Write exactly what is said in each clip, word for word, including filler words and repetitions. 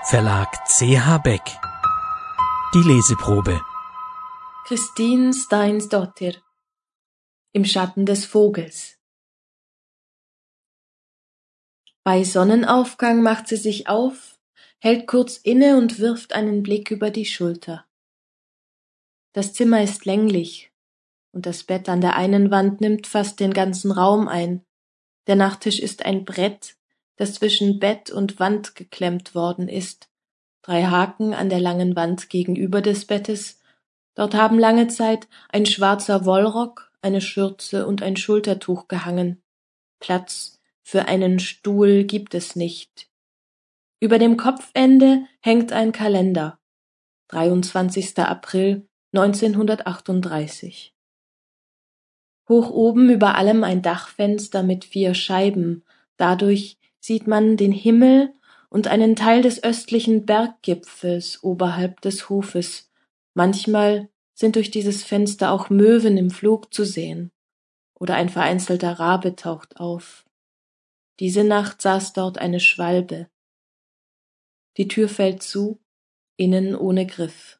Verlag C H Beck. Die Leseprobe. Kristin Steinsdottir. Im Schatten des Vogels. Bei Sonnenaufgang macht sie sich auf, hält kurz inne und wirft einen Blick über die Schulter. Das Zimmer ist länglich und das Bett an der einen Wand nimmt fast den ganzen Raum ein. Der Nachttisch ist ein Brett, das zwischen Bett und Wand geklemmt worden ist. Drei Haken an der langen Wand gegenüber des Bettes. Dort haben lange Zeit ein schwarzer Wollrock, eine Schürze und ein Schultertuch gehangen. Platz für einen Stuhl gibt es nicht. Über dem Kopfende hängt ein Kalender. dreiundzwanzigster April neunzehnhundertachtunddreißig. Hoch oben über allem ein Dachfenster mit vier Scheiben. Dadurch sieht man den Himmel und einen Teil des östlichen Berggipfels oberhalb des Hofes. Manchmal sind durch dieses Fenster auch Möwen im Flug zu sehen. Oder ein vereinzelter Rabe taucht auf. Diese Nacht saß dort eine Schwalbe. Die Tür fällt zu, innen ohne Griff.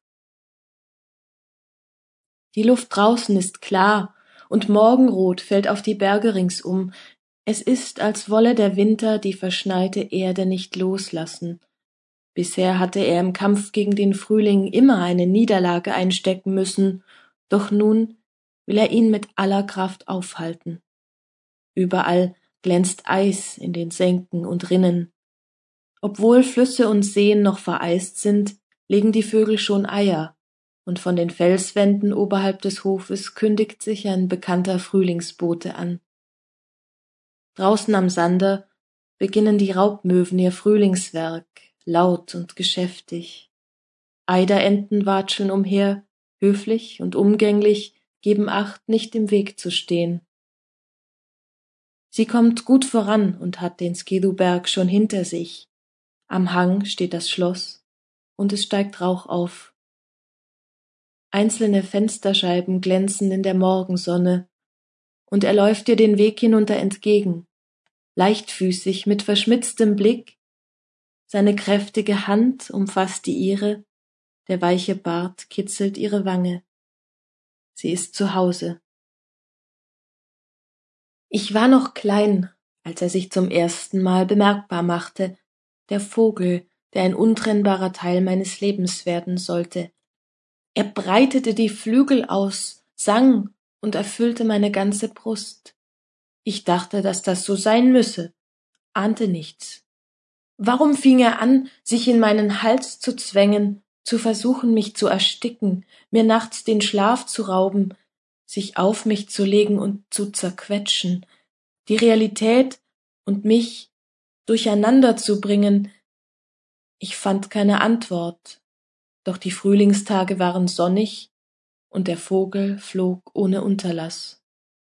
Die Luft draußen ist klar und Morgenrot fällt auf die Berge ringsum. Es ist, als wolle der Winter die verschneite Erde nicht loslassen. Bisher hatte er im Kampf gegen den Frühling immer eine Niederlage einstecken müssen, doch nun will er ihn mit aller Kraft aufhalten. Überall glänzt Eis in den Senken und Rinnen. Obwohl Flüsse und Seen noch vereist sind, legen die Vögel schon Eier, und von den Felswänden oberhalb des Hofes kündigt sich ein bekannter Frühlingsbote an. Draußen am Sander beginnen die Raubmöwen ihr Frühlingswerk, laut und geschäftig. Eiderenten watscheln umher, höflich und umgänglich, geben Acht, nicht im Weg zu stehen. Sie kommt gut voran und hat den Skidhuberg schon hinter sich. Am Hang steht das Schloss und es steigt Rauch auf. Einzelne Fensterscheiben glänzen in der Morgensonne, und er läuft ihr den Weg hinunter entgegen, leichtfüßig, mit verschmitztem Blick. Seine kräftige Hand umfasst die ihre, der weiche Bart kitzelt ihre Wange. Sie ist zu Hause. Ich war noch klein, als er sich zum ersten Mal bemerkbar machte, der Vogel, der ein untrennbarer Teil meines Lebens werden sollte. Er breitete die Flügel aus, sang und erfüllte meine ganze Brust. Ich dachte, dass das so sein müsse, ahnte nichts. Warum fing er an, sich in meinen Hals zu zwängen, zu versuchen, mich zu ersticken, mir nachts den Schlaf zu rauben, sich auf mich zu legen und zu zerquetschen, die Realität und mich durcheinander zu bringen? Ich fand keine Antwort, doch die Frühlingstage waren sonnig und der Vogel flog ohne Unterlass.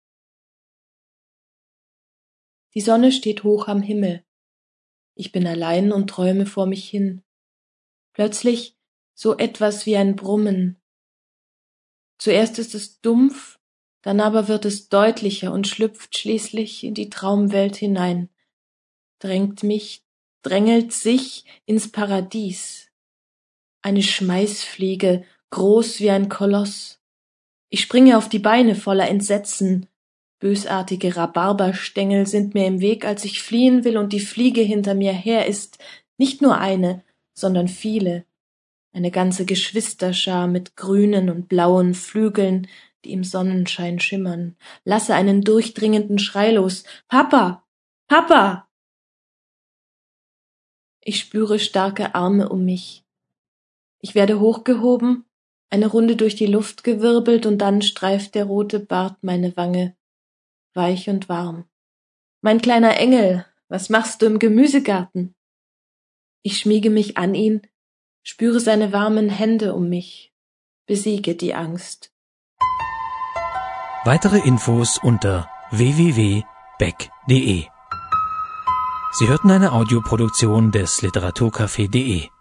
Die Sonne steht hoch am Himmel. Ich bin allein und träume vor mich hin. Plötzlich so etwas wie ein Brummen. Zuerst ist es dumpf, dann aber wird es deutlicher und schlüpft schließlich in die Traumwelt hinein, drängt mich, drängelt sich ins Paradies. Eine Schmeißfliege, groß wie ein Koloss. Ich springe auf die Beine voller Entsetzen. Bösartige Rhabarberstängel sind mir im Weg, als ich fliehen will und die Fliege hinter mir her ist. Nicht nur eine, sondern viele. Eine ganze Geschwisterschar mit grünen und blauen Flügeln, die im Sonnenschein schimmern. Lasse einen durchdringenden Schrei los. Papa! Papa! Ich spüre starke Arme um mich. Ich werde hochgehoben, eine Runde durch die Luft gewirbelt und dann streift der rote Bart meine Wange, weich und warm. Mein kleiner Engel, was machst du im Gemüsegarten? Ich schmiege mich an ihn, spüre seine warmen Hände um mich, besiege die Angst. Weitere Infos unter w w w punkt beck punkt de. Sie hörten eine Audioproduktion des Literaturcafé punkt de.